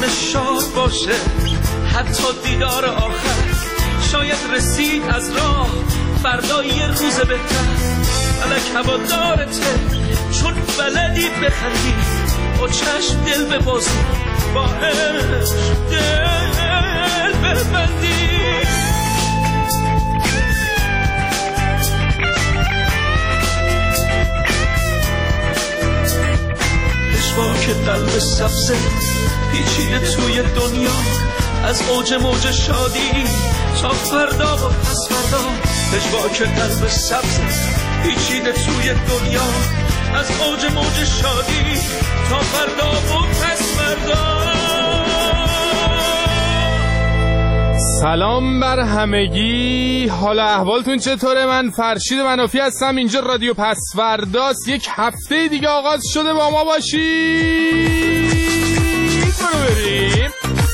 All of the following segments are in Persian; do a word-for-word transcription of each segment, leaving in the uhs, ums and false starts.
دلش شاد باشه، حتی دیدار آخر شاید رسید از راه، فردا یه روز بهتر. فلک هوادارته چون بلدی بخندی، با چشم دل ببازی، با عشق دل ببندی. پشواک قلب سبزه پیچیده توی دنیا، از اوج موج شادی تا فردا و پس فردا. پشواک قلب سبزه پیچیده توی دنیا، از اوج موج شادی تا فردا و پس فردا. سلام بر همگی، حالا احوالتون چطوره؟ من فرشید منافی هستم، اینجا رادیو پسورداست. یک هفته دیگه آغاز شده، با ما باشید. برو بریم.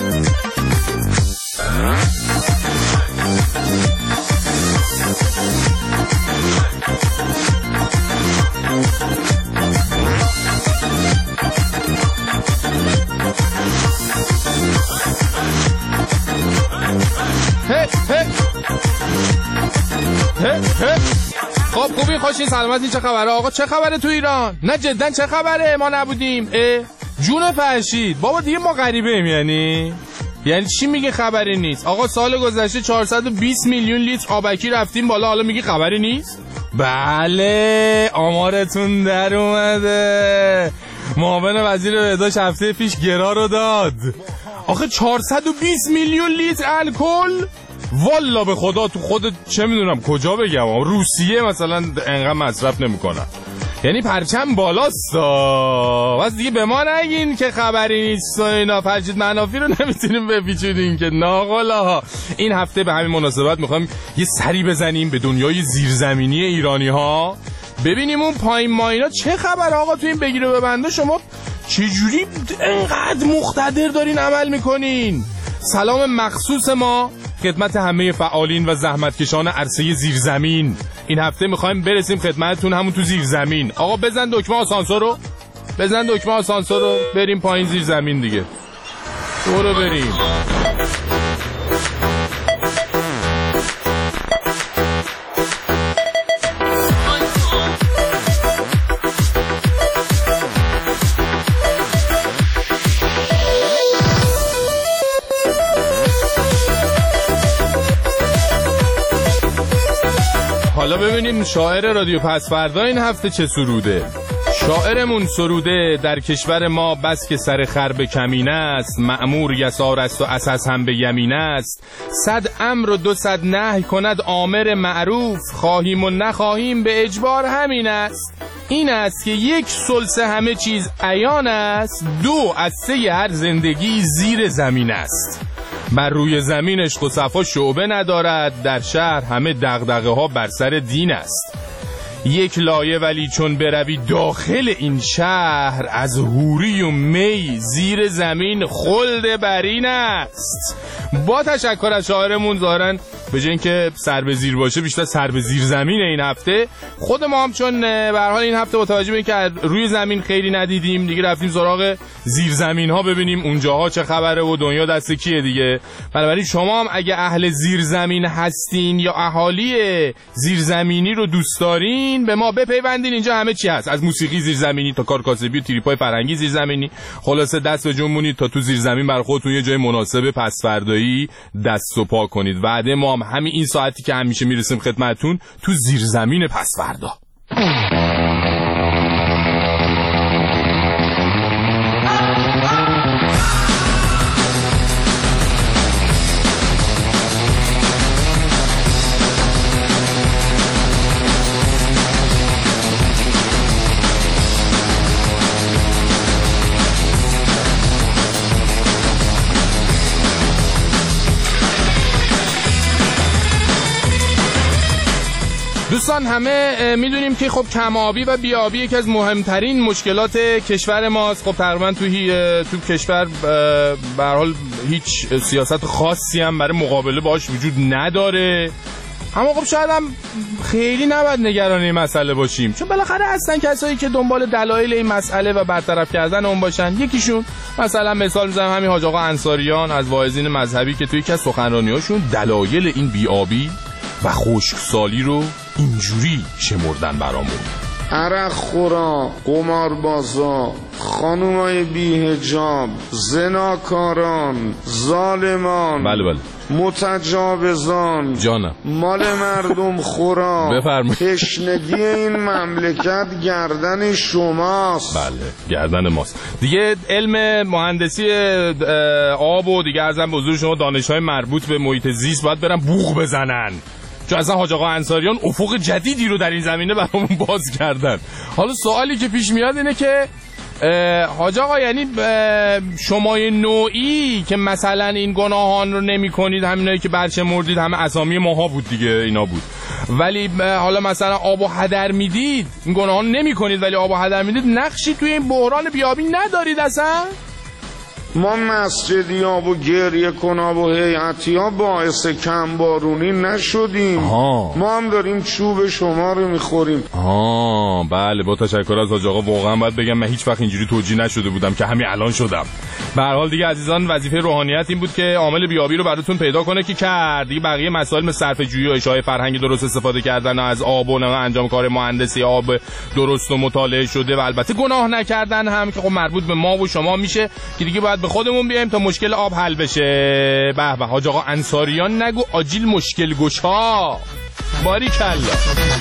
خب خوبی خوشین سلامتی، چه خبره آقا؟ چه خبره تو ایران؟ نه جدا چه خبره؟ ما نبودیم. اه جون فرشید بابا دیگه ما غریبه ایم. یعنی یعنی چی میگه خبری نیست؟ آقا سال گذشته چهارصد و بیست میلیون لیتر آبکی رفتیم بالا، حالا میگه خبری نیست؟ بله آمارتون در اومده. معاون وزیر بهداشت هفته پیش گرا رو داد. آخه چهارصد و بیست میلیون لیتر الکل؟ والا به خدا تو خودت چه میدونم کجا بگم، روسیه مثلا انقدر مصرف نمیکنن. یعنی پرچم بالاست. بس دیگه به ما نگین که خبری نیست و اینا. فرشید منافی رو نمیتونیم بپیچونیم که ناقلا. این هفته به همین مناسبت میخوایم یه سری بزنیم به دنیای زیرزمینی ایرانی ها، ببینیم اون پایین ماینا چه خبر. آقا تو این بگیر و ببنده شما چجوری انقدر مقتدر دارین عمل میکنین؟ سلام مخصوص ما خدمت همه فعالین و زحمتکشان عرصه زیرزمین. این هفته میخوایم برسیم خدمتتون همون تو زیرزمین. آقا بزن دکمه آسانسور رو، بزن دکمه آسانسور رو، بریم پایین زیرزمین دیگه. برو بریم. حالا ببینیم شاعر رادیو پسوردا این هفته چه سروده. شاعرمون سروده در کشور ما بس که سر خر به کمینه است، مأمور یسار است و اساس هم به یمینه است. صد امر و دو صد نهی کند آمر معروف، خواهیم و نخواهیم به اجبار همین است. این است که یک ثلث همه چیز عیان است، دو از سه هر زندگی زیر زمین است. بر روی زمین عشق و صفا شعبه ندارد، در شهر همه دغدغه ها بر سر دین است. یک لایه ولی چون بروی داخل این شهر، از حوری و می زیر زمین خلد برین است. با تشکر از شاعرمون، ظاهراً به جای اینکه سر به زیر باشه بیشتر سر به زیر زمین این هفته. خود ما هم چون به هر حال این هفته با توجه به اینکه روی زمین خیلی ندیدیم دیگه، رفتیم سراغ زیر زمین ها ببینیم اونجاها چه خبره و دنیا دست کیه دیگه. بنابراین شما هم اگه اهل زیر زمین هستین یا اهالی زیر زمینی رو دوست دارین، به ما بپیوندین. اینجا همه چی هست، از موسیقی زیر زمینی تا کار کاسبی و تریپای فرنگی زیر زمینی. خلاصه دست به جنبونید تا تو زیر زمین برای خودتون یه جای مناسب پسوردایی دست و پا کنید. وعده ما هم همین این ساعتی که همیشه میرسیم خدمتتون تو زیر زمین پسوردا. دوستان همه میدونیم که خب کم‌آبی و بی‌آبی یکی از مهمترین مشکلات کشور ماست. خب تقریبا تو تو کشور به هر حال هیچ سیاست خاصی هم برای مقابله باهاش وجود نداره. اما خب شاید هم خیلی نباید نگران این مسئله باشیم، چون بالاخره هستن کسایی که دنبال دلایل این مسئله و برطرف کردن اون باشن. یکیشون مثلا مثال میزنم همین حاج آقا انصاریان از واعظین مذهبی که توی یکی از سخنرانی‌هاشون دلایل این بی‌آبی و خشکسالی رو اینجوری شمردن برامون: عرق خورا، قماربازا، خانومای بی‌حجاب، زناکاران، ظالمان، بله بله، متجاوزان، جانم، مال مردم خورا. بفرمایید. تشنگی این مملکت گردن شماست. بله گردن ماست دیگه. علم مهندسی آب و دیگه ازم به حضور شما دانش‌های مربوط به محیط زیست باید برن بوق بزنن، چون اصلا حاج آقا انصاریان افق جدیدی رو در این زمینه برامون باز کردن. حالا سوالی که پیش میاد اینه که حاج آقا یعنی شمای نوعی که مثلا این گناهان رو نمی کنید، همینایی که برچه مردید همه اسامی ماها بود دیگه، اینا بود، ولی حالا مثلا آب و هدر میدید، این گناهان نمی کنید ولی آب و هدر میدید، نقشی توی این بحران بیابی ندارید اصلا؟ ما مسجدی ها و گریه کنا و هیئتی ها باعث کمبارونی نشدیم. آه. ما هم داریم چوب شما رو میخوریم. آه بله، با تشکر از حاج آقا. واقعا باید بگم من هیچ وقت اینجوری توجیه نشده بودم که همین الان شدم. به هر حال دیگه عزیزان، وظیفه روحانیت این بود که عامل بیابی رو براتون پیدا کنه که کرد. دیگه بقیه مسائل مثل صرفه‌جویی و اشاعه فرهنگ درست استفاده کردن از آب و انجام کار مهندسی آب درست و مطالعه شده و البته گناه نکردن هم که خب مربوط به ما و شما میشه که دیگه باید به خودمون بیایم تا مشکل آب حل بشه. به به حاج آقا انصاریان نگو آجیل مشکل گشا. باریکلا.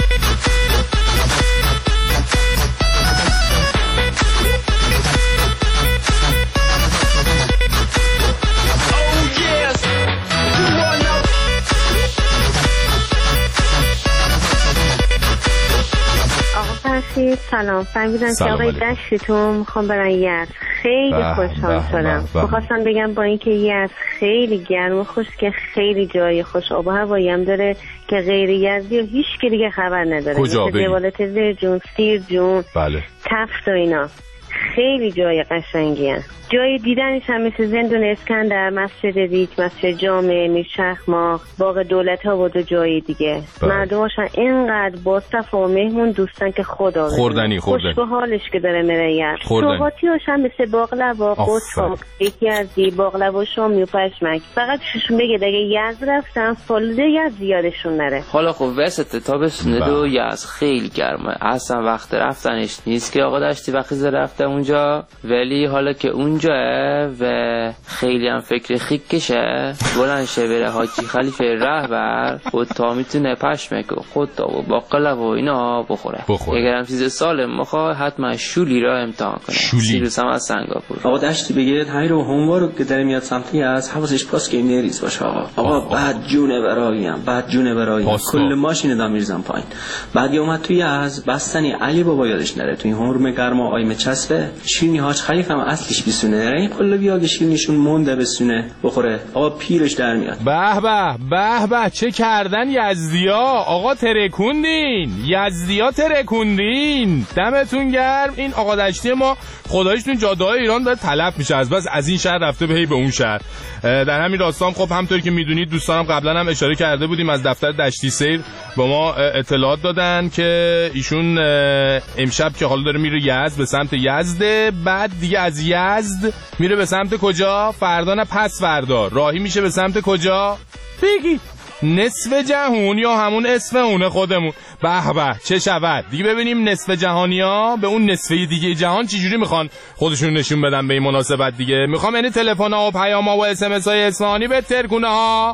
سلام، فهمیدم که آقای دشتتون میخوام برن یزد. خیلی خوشحال شدم. میخواستم بگم با اینکه یزد خیلی گرم و خشک، خیلی جای خوش آب و هوایی هم داره که غیر یزدی و هیچ که دیگه خبر نداره. کجا مثل دیوالت زرجون، سیرجون، بله، تفت و اینا. خیلی جای قشنگی هست. جای دیدنش هم مثل زندون اسکندر، مسجد ریک، مسجد جامع، میرچخماق، باغ دولت ها و دو جای دیگه. مردماشن اینقدر با صفا و مهمون دوستن که خدا خوردنی خوردنی خوش به حالش که داره میره. سوغاتیاش هم مثل باقلوا، قطب، یکی از دی باقلوا، شامی و پشمک. فقط ششون بگه اگه یزد رفتن فالوده یزد زیادشون نره. حالا خب وسط تابستون دو یزد خیلی گرمه، اصلا وقت رفتنش نیست که آقا داشتی وقتی رفته اونجا، ولی حالا که اونجا و خیلی هم فکر خیکشه بلند شه بره حاجی خلیفه رهبر خود تا میتونه پشمک و خود تا و باقلا و اینا بخوره, بخوره. اگر هم چیز سالم مخواه حتما شولی را امتحان کنه. سیروس هم از سنگاپور. آقا دشتی بگید همین رو هموار رو که داره میاد سمتی از حواسش پاس که نریز باشه. آقا آقا بعد جونه برایم بعد جونه برایم کل ماشین دا میرزم پایین. بعد یه اومد توی از بستنی علی بابا یادش نره توی هرم گرما آیم چسبه شیرینی حاج خلیفه هم اصلش بیسونه این کل بیاد شیرینیشون مونده بسونه بخوره. آقا پیرش در میاد. به به به به چه کردن یزدیا. آقا ترکوندین، یزدیا ترکوندین، دمتون گرم. این آقا دشتی ما خدایشون جاده‌های ایران داره تلف میشه، از بس از این شهر رفته به به اون شهر. در همین راستام خب همونطور که میدونید دوستانم قبلا هم اشاره کرده بودیم از دفتر دشتی سیر با ما اطلاعات دادن که ایشون امشب که حالا داره میره یزد، به سمت یزد، بعد دیگه از یزد میره به سمت کجا؟ فردا نه پس فردا راهی میشه به سمت کجا؟ بگی نصف جهان یا همون اصفهون خودمون. به به چه شود دیگه. ببینیم نصف جهانیا به اون نصفه دیگه جهان چجوری میخوان خودشون نشون بدن به این مناسبت دیگه. میخوام یعنی تلفن‌ها و پیام‌ها و اس ام اس های اصفهانی به ترکونه ها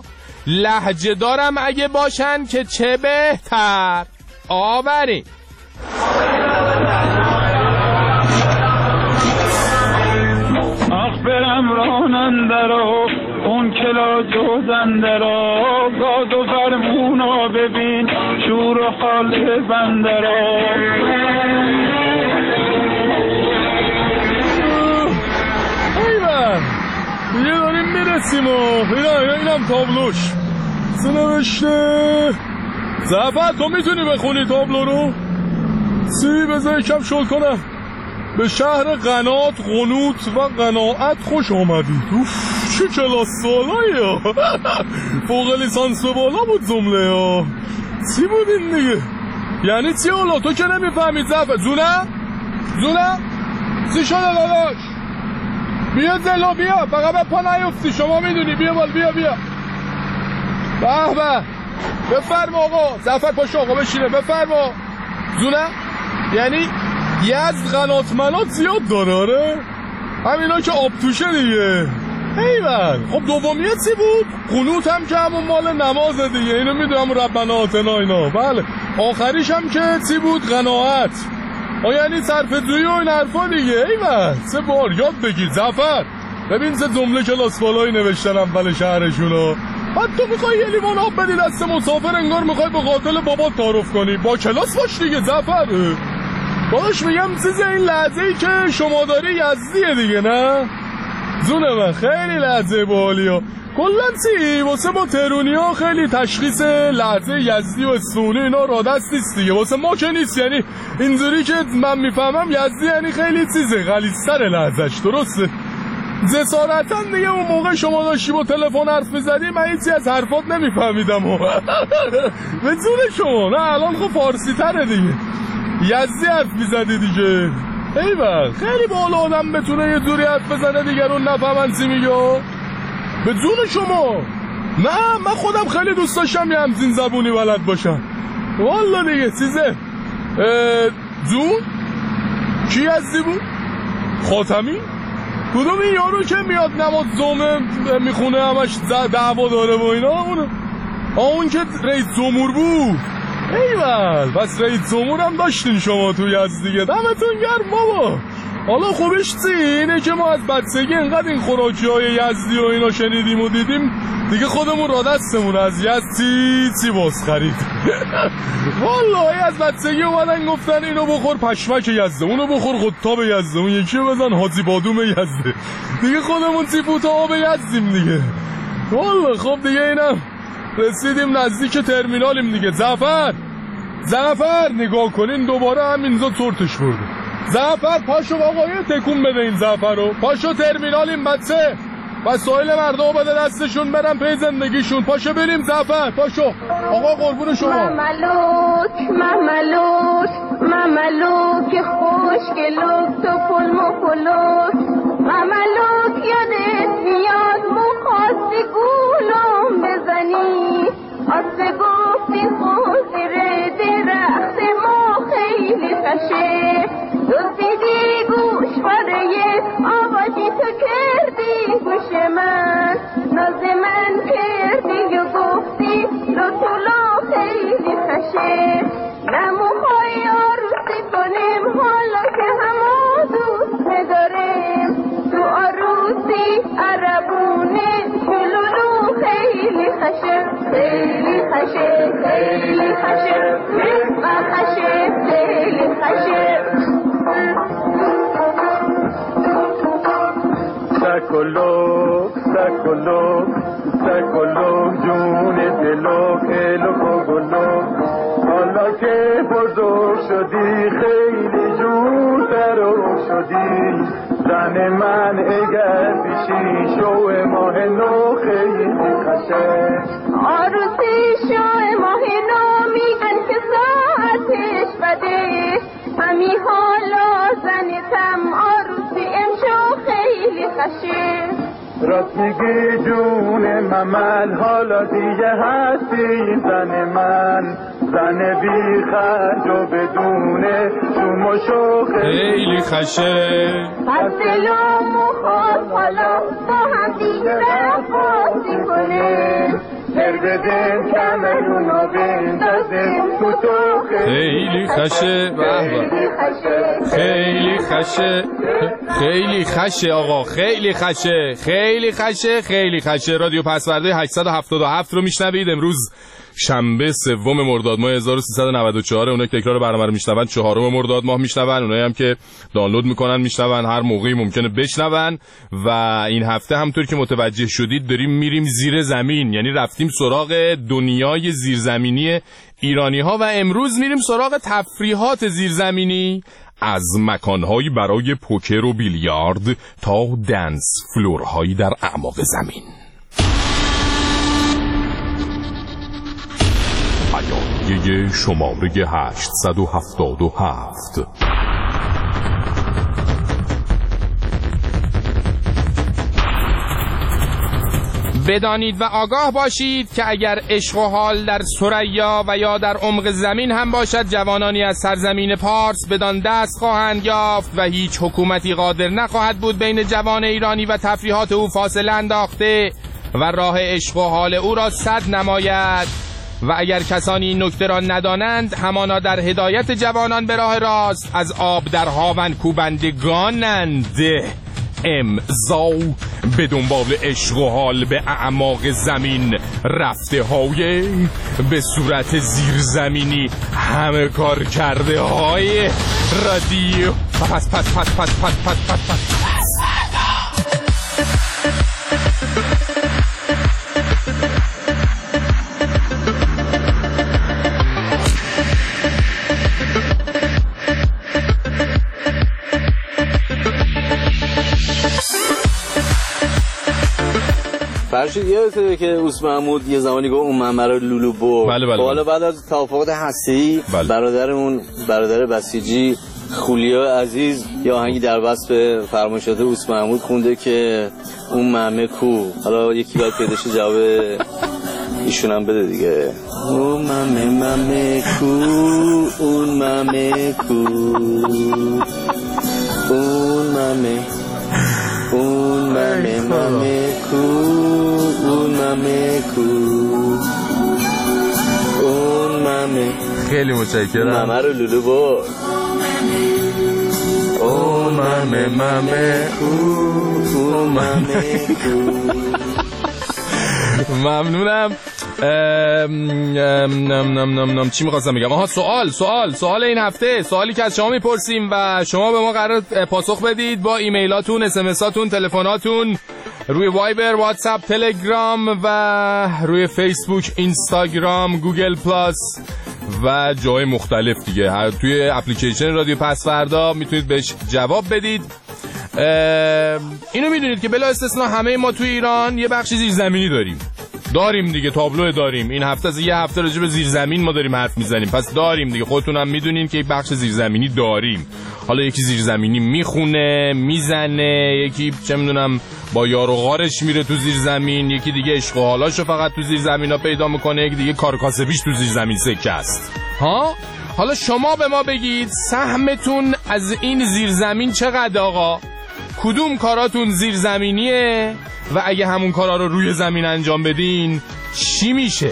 لهجه دارم اگه باشن که چه بهتر. آورین برم راننده را اون کلا جوزنده را گاز و فرمونا ببین شور و حال بنده را. ایوه دیگه داریم میرسیم و اینا اینا اینم تابلوش سنوشته. زفت تو میتونی بخونی تابلو رو؟ سی بذار یکم شل کنم. به شهر قنات، قنوت و قناعت خوش آمدید. اوف چه کلاس سالایی ها. فوق لیسانس به بالا بود جمله ها. چی بود این دیگه؟ یعنی چی اولا؟ تو که نمیفهمید زفر. زونه؟ زونه؟ چی شده داداش؟ بیا دلو بیا، فقط به پا نیفتی، شما میدونی. بیا بال بیا بیا. به به بفرما آقا. زفر پاشو آقا بشینه. بفرما. زونه؟ یعنی یزد قنات منات زیاد داره؟ همینا که آب توشه دیگه. ایول. خب دومیه چی بود؟ قنوت هم که همون مال نمازه دیگه، اینو میدونم. ربنا آتنا اینا. بله. آخریش هم که چی بود؟ قناعت. آ یعنی صرفه‌جویی و این حرفا دیگه. ایول. سه بار یاد بگیر زفر. ببین سه جمله کلاس بالایی نوشتن اول شهرشونو. بعد تو میخوای یه لیوان آب بدی دست مسافر، انگار میخوای به قاتل بابات تعارف کنی. با کلاس باش دیگه زفر. باش میگم چیز این لحظه‌ای که شما داری یزدیه دیگه، نه؟ زونه من خیلی لحظه باحالی ها. کلا چی واسه ما تهرونی ها خیلی تشخیص لحظه یزدی و اسفونی اینا را دست نیست دیگه. واسه ما که نیست. یعنی اینجوری که من میفهمم یزدی یعنی خیلی چیزه غلیظ‌تر لحظه‌اش. درسته؟ جسارتا دیگه اون موقع شما داشتی با تلفن حرف میزدی من هیچی از حرفات نمیفهمیدم. به جون شما. نه الان خب فارسی تره دیگه. یزدی حرف میزدی دیگه. ایول. خیلی بالا آدم بتونه یه جوری حرف بزنه دیگرون نفهمن چی میگه. به جون شما. نه من خودم خیلی دوست داشتم یه همزین زبونی بلد باشم. والا دیگه چیزه. جون کی یزدی بود؟ خاتمی؟ کدوم این یارو که میاد نماز جمعه میخونه همش دعوا داره و اینا؟ اونه اون که رئیس جمهور بود. ایول. پس رئیس جمهور هم داشتین شما تو یزد دیگه. دمتون گرم بابا. حالا خوبش چی؟ اینه که ما از بچگی انقدر این خوراکی های یزدی و اینا شنیدیم و دیدیم دیگه خودمون را دستمون از یزد چی چی باز خرید. والله از بچگی اومدن گفتن اینو بخور پشمک یزده، اونو بخور قطاب یزده، اون یکی بزن حاجی بادوم یزده. دیگه خودمون تیپوت آب یزدیم دیگه. والله خب دیگه اینم رسیدیم نزدیک ترمینالیم دیگه. زفر زفر نگاه کنین دوباره همینجا ترتش برده. زفر پاشو آقا یه تکون بده این زفر رو. پاشو ترمینالیم بچه. وسایل مردم بده دستشون برن پی زندگیشون. پاشو بریم زفر. پاشو آقا قربون شما. مملوک مملوک مملوک خوشگلوک تو پل مخلوک مملوک یادت میاد مخواستی گولم بزنی آسه گفتی خوزیره درخت ما خیلی خشه دوزیدی گوش برای آوازی تو کردی گوش من ناز من کردی و گفتی لطولا خیلی خشه نموهای عروسی کنیم حالا که همه دوست نداریم تو عروسی عربونه شلولو خیلی خشه خیلی خشه خیلی خشه مثل خشه خیلی خشه سکلوک سکلوک سکلوک جون دلوک الوک و گلوک حالا که بزرگ شدی خیلی جون ترو شدی زن من اگر بیشی شو ماه نو خیلی خشه عروسی شو ماه نو میگن که ساعتش بده همی حالا زنتم عروسی امشو خیلی خشه راست میگی جون ممن حالا دیگه هستی زن من زن بی خرج و بدونه شوم و شو خیلی خشه پس دلم مخواد حالا با هم دیگه رفاسی کنه درد دل کمرونو بندازه تو تو خیلی خشه خیلی خشه خیلی خشه آقا خیلی خشه خیلی خشه خیلی خشه. رادیو پسورده هشتصد و هفتاد و هفت رو میشنوید. امروز شنبه سوم مرداد ماه هزار و سیصد و نود و چهار. اونایی که تکرار برنامه رو میشنون چهارم مرداد ماه میشنون، اونایی هم که دانلود میکنن میشنون هر موقعی ممکنه بشنون. و این هفته همونطور که متوجه شدید داریم میریم زیر زمین، یعنی رفتیم سراغ دنیای زیرزمینی ایرانی ها و امروز میریم سراغ تفریحات زیرزمینی. از مکانهایی برای پوکر و بیلیارد تا دنس فلورهایی در اعماق زمین. بیانیه شماره هشتصد و هفتاد و هفت. بدانید و آگاه باشید که اگر عشق و حال در ثریا و یا در عمق زمین هم باشد، جوانانی از سرزمین پارس بدان دست خواهند یافت و هیچ حکومتی قادر نخواهد بود بین جوان ایرانی و تفریحات او فاصله انداخته و راه عشق و حال او را سد نماید. و اگر کسانی این نکته را ندانند، همانا در هدایت جوانان به راه راست از آب در هاون کوبندگانند. امضا به دنبال عشق و حال به اعماق زمین، رفته های به صورت زیرزمینی، همه کار کرده های رادیو پس پس پس پس پس پس پس پس فرشید یادته که اوس محمود یه زمانی گفت اون ممر لولو برد. بله بله. حالا بعد از توافقات هسته‌ای بله. برادرمون برادر بسیجی خولیا عزیز یا آهنگی در وصف فرمایشات اوس محمود خونده که اون ممه کو. حالا یکی باید پیداشه جواب ایشون هم بده دیگه. اون ممه ممه کو، اون ممه کو، اون ممه اون ممه ممه کو، اون ممه کو، اون ممه. خیلی متشکرم. ممه رو لولو برد. اون ممه ممه کو، اون ممه کو. ممنونم. نم نم نم نم چی می‌خواستم بگم؟ آها سوال سوال سوال این هفته، سوالی که از شما میپرسیم و شما به ما قرار پاسخ بدید با ایمیلاتون، اس ام اساتون، تلفناتون، روی وایبر، واتساپ، تلگرام و روی فیسبوک، اینستاگرام، گوگل پلاس و جای مختلف دیگه. هر توی اپلیکیشن رادیو پس فردا میتونید بهش جواب بدید. اینو میدونید که بلا استثنا همه ما توی ایران یه بخش زیرزمینی داریم. داریم دیگه، تابلو داریم. این هفته از یه هفته راجع به زیرزمین ما داریم حرف میزنیم، پس داریم دیگه. خودتون هم میدونین که یک بخش زیرزمینی داریم. حالا یکی زیرزمینی میخونه، میزنه، یکی چه میدونم با یار و غارش میره تو زیرزمین، یکی دیگه عشق و حالاشو فقط تو زیرزمینا پیدا میکنه، یکی دیگه کارکاسبیش تو زیرزمین سکه است. ها حالا شما به ما بگید سهمتون از این زیرزمین چقدر آقا؟ کدوم کاراتون زیرزمینیه و اگه همون کارا رو روی زمین انجام بدین چی میشه؟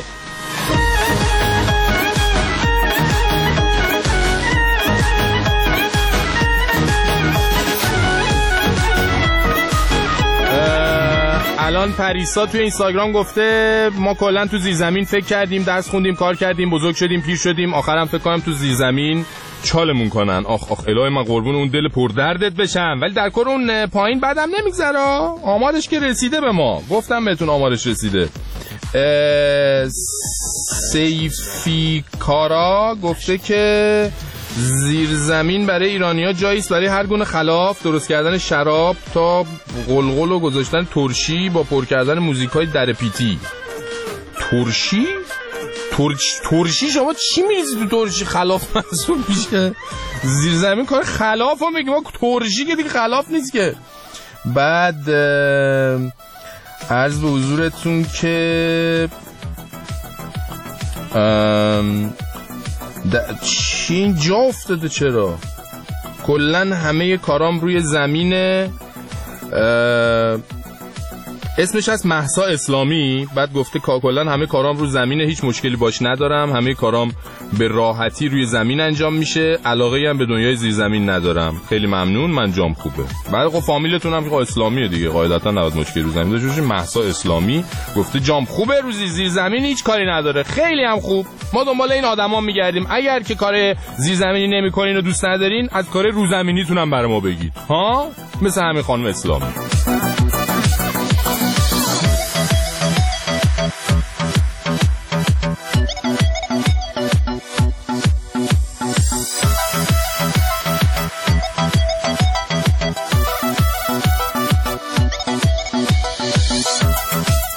الان پریسا توی اینستاگرام گفته ما کلا تو زیرزمین فکر کردیم، درس خوندیم، کار کردیم، بزرگ شدیم، پیر شدیم، آخرام فکر کنم تو زیرزمین چالمون کنن. آخ آخ الهی من قربون اون دل پردردت بشم، ولی در کور اون پایین بعدم نمیگذره. آمارش که رسیده به ما، گفتم بهتون آمارش رسیده. سیفی کارا گفته که زیرزمین برای ایرانی‌ها جاییست برای هر گونه خلاف، درست کردن شراب تا قلقل و گذاشتن ترشی با پر کردن موزیکای در پیتی. ترشی؟ ترش... ترشی شما چی میریزی تو ترشی؟ خلاف محسوب میشه؟ زیرزمین کار خلاف هم بگیم، ترشی که دیگه خلاف نیست که. بعد عرض به حضورتون که ام... چی این جا افتاده؟ چرا کلن همه کارام روی زمینه. اسمش از مهسا اسلامی. بعد گفته کلن همه کارام رو زمینه، هیچ مشکلی باش ندارم، همه کارام به راحتی روی زمین انجام میشه، علاقه‌ای هم به دنیای زیر زمین ندارم. خیلی ممنون، من جام خوبه. بعد خب فامیلتون هم که اسلامیه دیگه، قاعدتا نباید مشکلی رو زمین داشته باشین. مهسا اسلامی گفته جام خوبه، رو زیر زمین هیچ کاری نداره. خیلی هم خوب. ما دنبال این آدما میگردیم. اگر که کار زیر زمینی نمی‌کنین و دوست ندارین، از کار رو زمینیتون هم برام بگید ها، مثل همین خانم اسلامی.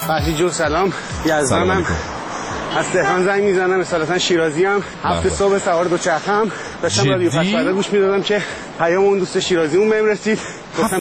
فضلی جو سلام. یزدانم از تهران زنگ میزنم، اصالتا شیرازی هم. هفت صبح سوار دوچرخه ام داشتم رادیو پس‌فردا گوش میدادم که پیام اون دوست شیرازی اون بهم رسید.